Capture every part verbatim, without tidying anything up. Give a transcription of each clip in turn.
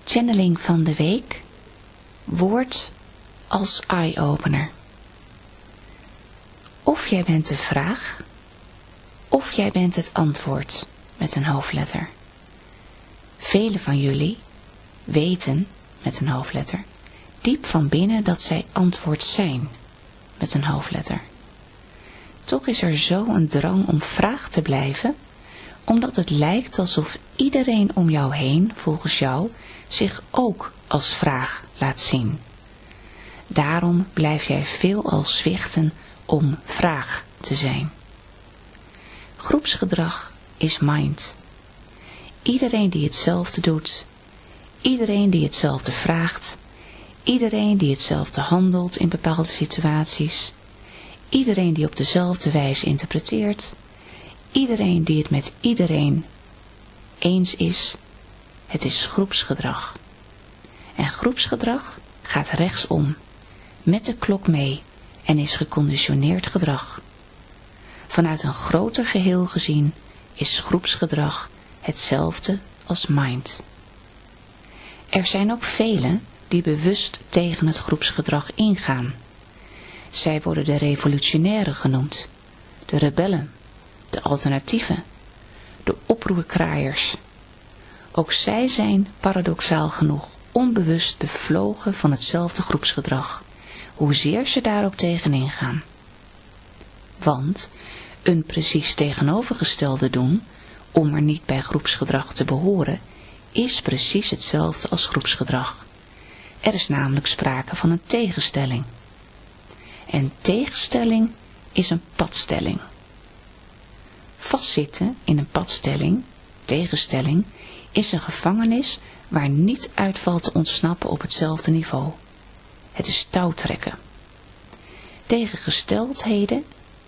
Channeling van de week. Woord als eye-opener. Of jij bent de vraag, of jij bent het antwoord met een hoofdletter. Velen van jullie weten met een hoofdletter diep van binnen dat zij antwoord zijn met een hoofdletter. Toch is er zo een drang om vraag te blijven, omdat het lijkt alsof iedereen om jou heen, volgens jou, zich ook als vraag laat zien. Daarom blijf jij veelal zwichten om vraag te zijn. Groepsgedrag is mind. Iedereen die hetzelfde doet, iedereen die hetzelfde vraagt, iedereen die hetzelfde handelt in bepaalde situaties, iedereen die op dezelfde wijze interpreteert, iedereen die het met iedereen eens is, het is groepsgedrag. En groepsgedrag gaat rechtsom, met de klok mee en is geconditioneerd gedrag. Vanuit een groter geheel gezien is groepsgedrag hetzelfde als mind. Er zijn ook velen die bewust tegen het groepsgedrag ingaan. Zij worden de revolutionairen genoemd, de rebellen, de alternatieven, de oproerkraaiers. Ook zij zijn paradoxaal genoeg onbewust bevlogen van hetzelfde groepsgedrag, hoezeer ze daar ook tegen ingaan. Want een precies tegenovergestelde doen, om er niet bij groepsgedrag te behoren, is precies hetzelfde als groepsgedrag. Er is namelijk sprake van een tegenstelling. En tegenstelling is een padstelling. Vastzitten in een padstelling, tegenstelling, is een gevangenis waar niet uit valt te ontsnappen op hetzelfde niveau. Het is touwtrekken. Tegengesteldheden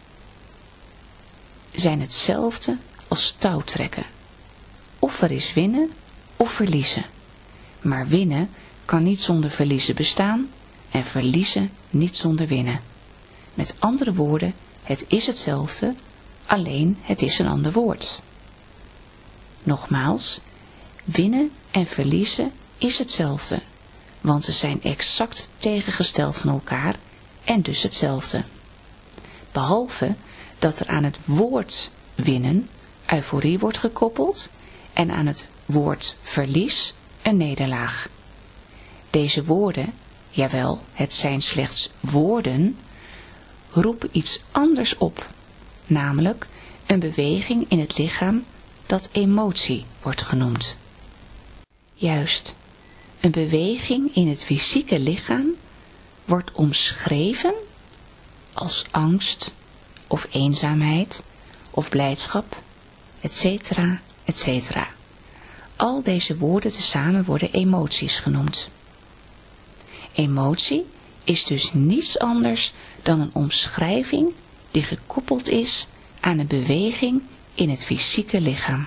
zijn hetzelfde als touwtrekken. Of er is winnen of verliezen. Maar winnen kan niet zonder verliezen bestaan en verliezen niet zonder winnen. Met andere woorden, het is hetzelfde, alleen het is een ander woord. Nogmaals, winnen en verliezen is hetzelfde, want ze zijn exact tegengesteld van elkaar en dus hetzelfde. Behalve dat er aan het woord winnen euforie wordt gekoppeld en aan het woord verlies een nederlaag. Deze woorden, jawel, het zijn slechts woorden, roepen iets anders op, namelijk een beweging in het lichaam dat emotie wordt genoemd. Juist, een beweging in het fysieke lichaam wordt omschreven als angst of eenzaamheid of blijdschap, et cetera, et cetera. Al deze woorden tezamen worden emoties genoemd. Emotie is dus niets anders dan een omschrijving die gekoppeld is aan een beweging in het fysieke lichaam.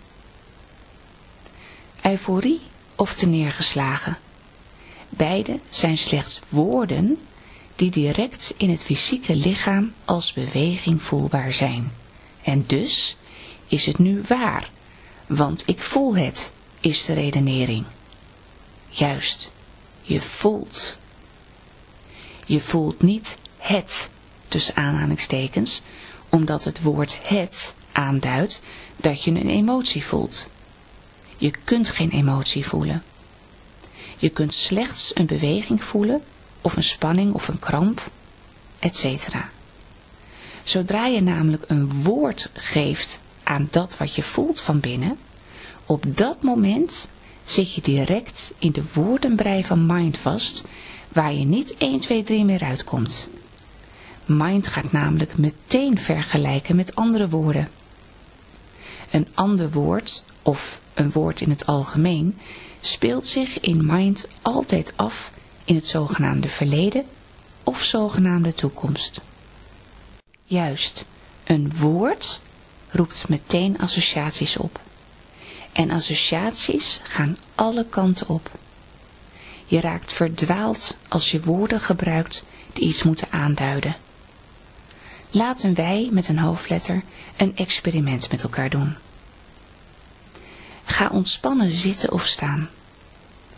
Euforie of terneergeslagen. Beide zijn slechts woorden die direct in het fysieke lichaam als beweging voelbaar zijn. En dus is het nu waar, want ik voel het, is de redenering. Juist, je voelt. Je voelt niet het, tussen aanhalingstekens, omdat het woord het aanduidt dat je een emotie voelt. Je kunt geen emotie voelen. Je kunt slechts een beweging voelen, of een spanning of een kramp, et cetera. Zodra je namelijk een woord geeft aan dat wat je voelt van binnen, op dat moment zit je direct in de woordenbrei van mind vast, waar je niet één, twee, drie meer uitkomt. Mind gaat namelijk meteen vergelijken met andere woorden. Een ander woord, of een woord in het algemeen, speelt zich in mind altijd af in het zogenaamde verleden of zogenaamde toekomst. Juist, een woord roept meteen associaties op. En associaties gaan alle kanten op. Je raakt verdwaald als je woorden gebruikt die iets moeten aanduiden. Laten wij met een hoofdletter een experiment met elkaar doen. Ga ontspannen zitten of staan.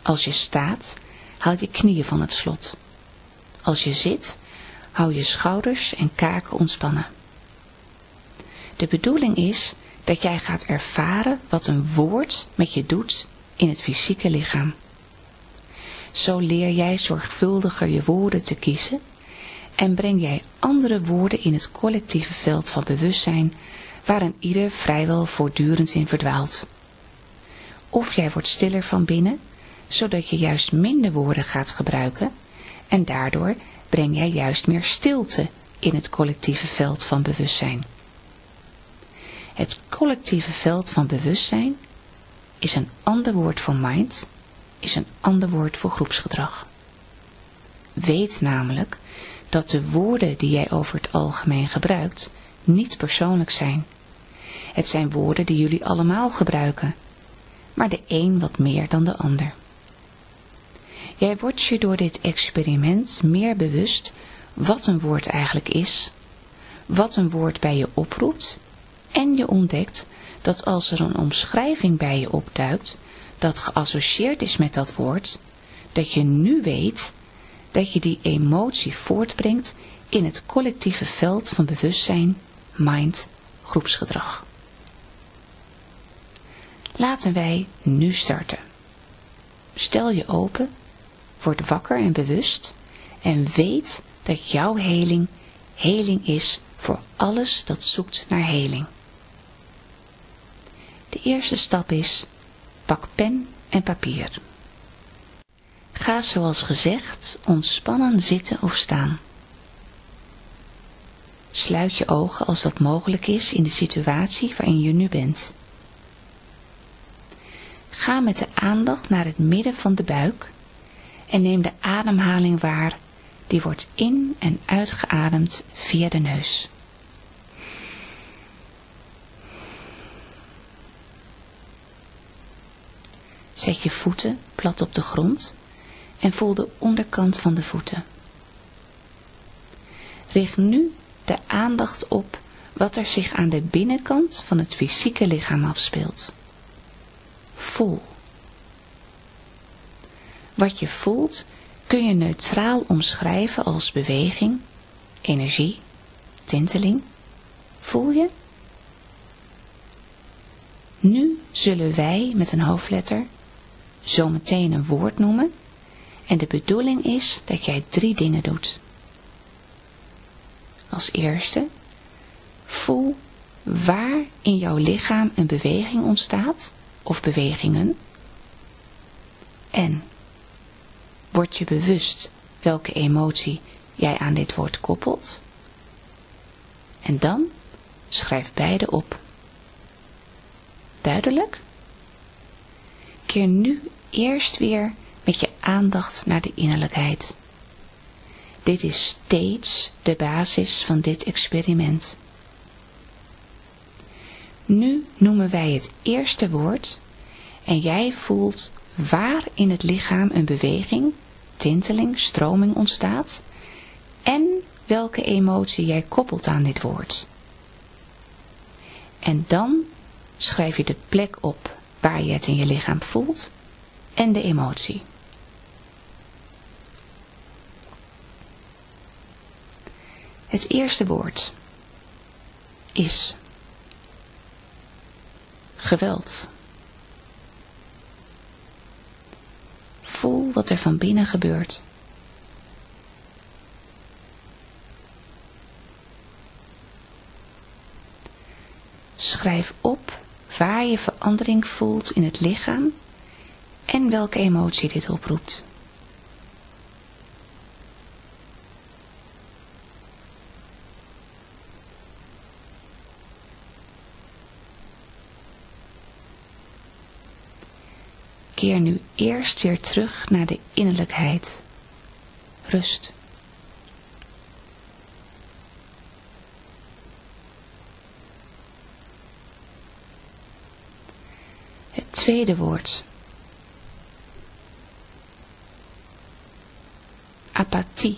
Als je staat, haal je knieën van het slot. Als je zit, hou je schouders en kaken ontspannen. De bedoeling is dat jij gaat ervaren wat een woord met je doet in het fysieke lichaam. Zo leer jij zorgvuldiger je woorden te kiezen en breng jij andere woorden in het collectieve veld van bewustzijn waarin ieder vrijwel voortdurend in verdwaalt. Of jij wordt stiller van binnen, zodat je juist minder woorden gaat gebruiken en daardoor breng jij juist meer stilte in het collectieve veld van bewustzijn. Het collectieve veld van bewustzijn is een ander woord voor mind, is een ander woord voor groepsgedrag. Weet namelijk dat de woorden die jij over het algemeen gebruikt niet persoonlijk zijn. Het zijn woorden die jullie allemaal gebruiken, maar de een wat meer dan de ander. Jij wordt je door dit experiment meer bewust wat een woord eigenlijk is, wat een woord bij je oproept en je ontdekt dat als er een omschrijving bij je opduikt dat geassocieerd is met dat woord, dat je nu weet dat je die emotie voortbrengt in het collectieve veld van bewustzijn, mind, groepsgedrag. Laten wij nu starten. Stel je open, word wakker en bewust en weet dat jouw heling, heling is voor alles dat zoekt naar heling. De eerste stap is, pak pen en papier. Ga zoals gezegd ontspannen zitten of staan. Sluit je ogen als dat mogelijk is in de situatie waarin je nu bent. Ga met de aandacht naar het midden van de buik en neem de ademhaling waar, die wordt in- en uitgeademd via de neus. Zet je voeten plat op de grond en voel de onderkant van de voeten. Richt nu de aandacht op wat er zich aan de binnenkant van het fysieke lichaam afspeelt. Voel. Wat je voelt kun je neutraal omschrijven als beweging, energie, tinteling. Voel je? Nu zullen wij met een hoofdletter zometeen een woord noemen en de bedoeling is dat jij drie dingen doet. Als eerste, voel waar in jouw lichaam een beweging ontstaat of bewegingen en word je bewust welke emotie jij aan dit woord koppelt en dan schrijf beide op. Duidelijk? Keer nu eerst weer met je aandacht naar de innerlijkheid. Dit is steeds de basis van dit experiment. Nu noemen wij het eerste woord en jij voelt waar in het lichaam een beweging, tinteling, stroming ontstaat en welke emotie jij koppelt aan dit woord. En dan schrijf je de plek op waar je het in je lichaam voelt en de emotie. Het eerste woord is geweld. Voel wat er van binnen gebeurt. Schrijf op waar je verandering voelt in het lichaam en welke emotie dit oproept. Keer nu eerst weer terug naar de innerlijkheid. Rust. Het tweede woord. Apathie.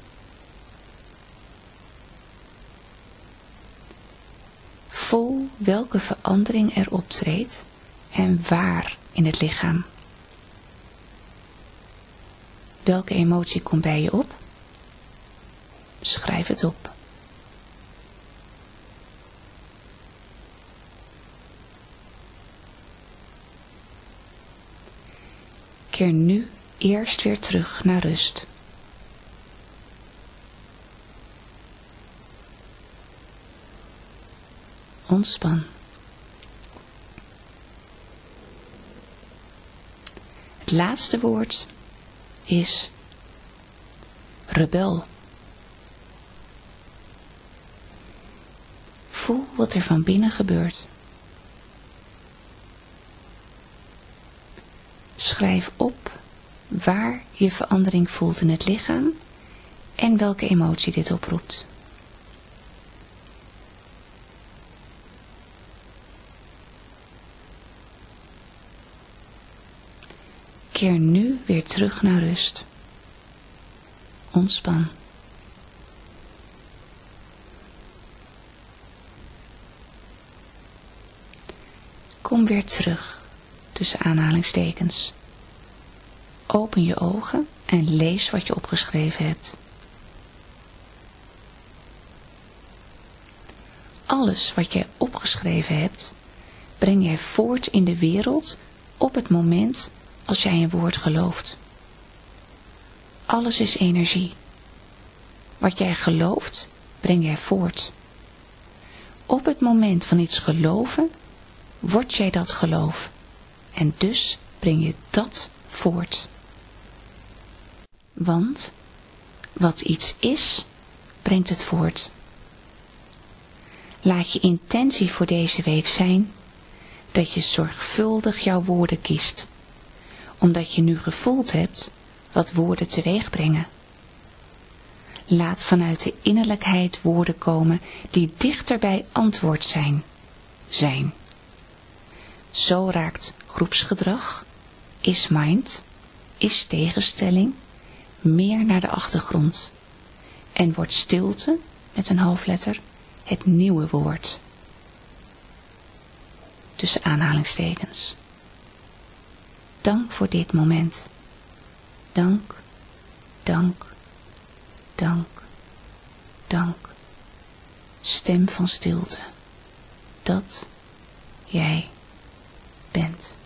Voel welke verandering er optreedt en waar in het lichaam. Welke emotie komt bij je op? Schrijf het op. Keer nu eerst weer terug naar rust. Ontspan. Het laatste woord is rebel. Voel wat er van binnen gebeurt. Schrijf op waar je verandering voelt in het lichaam en welke emotie dit oproept. Keer nu weer terug naar rust. Ontspan. Kom weer terug, tussen aanhalingstekens. Open je ogen en lees wat je opgeschreven hebt. Alles wat jij opgeschreven hebt, breng jij voort in de wereld op het moment als jij een woord gelooft. Alles is energie. Wat jij gelooft, breng jij voort. Op het moment van iets geloven, word jij dat geloof. En dus breng je dat voort. Want wat iets is, brengt het voort. Laat je intentie voor deze week zijn dat je zorgvuldig jouw woorden kiest, omdat je nu gevoeld hebt wat woorden teweeg brengen. Laat vanuit de innerlijkheid woorden komen die dichter bij antwoord zijn. zijn. Zo raakt groepsgedrag, is mind, is tegenstelling, meer naar de achtergrond en wordt stilte, met een hoofdletter, het nieuwe woord. Tussen aanhalingstekens. Dank voor dit moment. Dank, dank, dank, dank. Stem van stilte. Dat jij bent.